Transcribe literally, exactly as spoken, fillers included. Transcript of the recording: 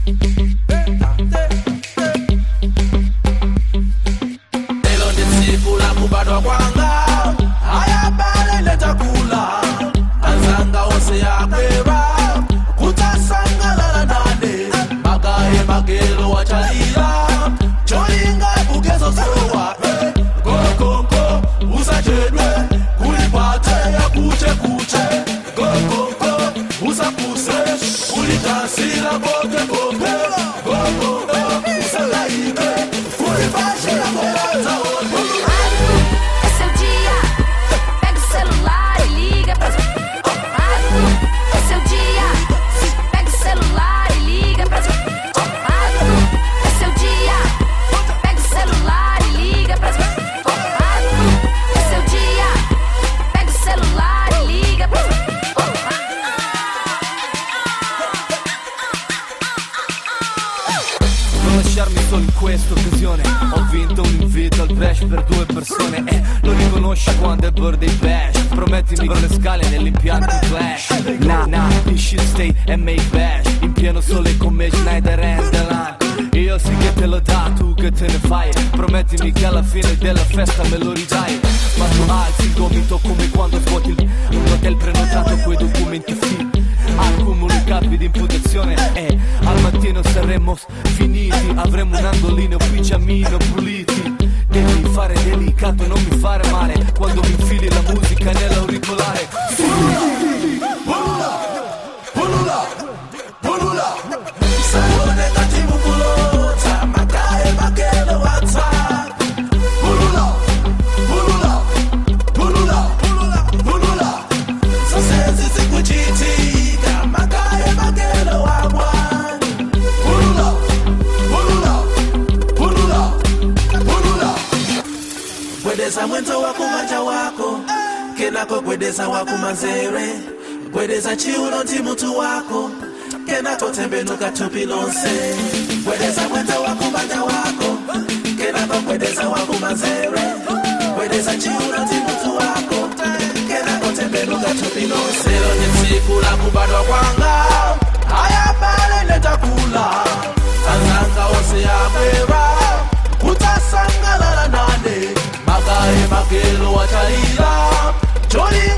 Lelo ndisiku la kubadwa kwanga ayabale letakula anzanga ose yakweba kutasangalala nane magaye magelo wachalira cholinga bugezo sowa gokoko usachedwe kulipate ya kuche kuche gokoko usapuse kulitasila bote bote gokoko usalaike kulipashe la molaza wote. É seu dia, pega o celular e liga pra é seu dia, pega o celular e liga pra é seu dia, pega o celular e liga pra é seu dia, pega o celular e liga pra Non lasciarmi solo in questa occasione. Ho vinto un invito al bash per due persone e lo riconosci quando è birthday bash. Promettimi per le scale nell'impianto Clash. Nah, nah, in shit stay e make bash. In pieno sole con me Schneider and Delan. Io sì che te lo dà, tu che te ne fai. Promettimi che alla fine della festa me lo ridai. Ma tu alzi il gomito come quando svuoti un hotel prenotato coi documenti finti. Accumulo i capi di imputazione e al mattino saremo finiti. Avremo un angolino pigiamino puliti. Devi fare delicato, non mi fare male quando mi infili la musica nell'auricolare. Pulula, pulula, pulula. Salone katibu kulota, makae magelo wata. Pulula, pulula, pulula, pulula. Sosezi zikuchitika, makae magelo wabwan. Pulula, pulula, pulula, pulula. Gwedeza mwento wako manja wako, kenako gwedeza wako manzere. Gwedeza chiuno nti mutu wako, kenako tembenuka tupi lonse. Gwedeza mwento wako manja wako, kenako gwedeza wako manzere. Gwedeza chiuno nti mutu wako, kenako tembenuka tupi lonse. Lelo ni siku la kubadwa kwanga ayabale letakula anzanga ose yakweba kutasangalala nane magaye magelo wachalira choli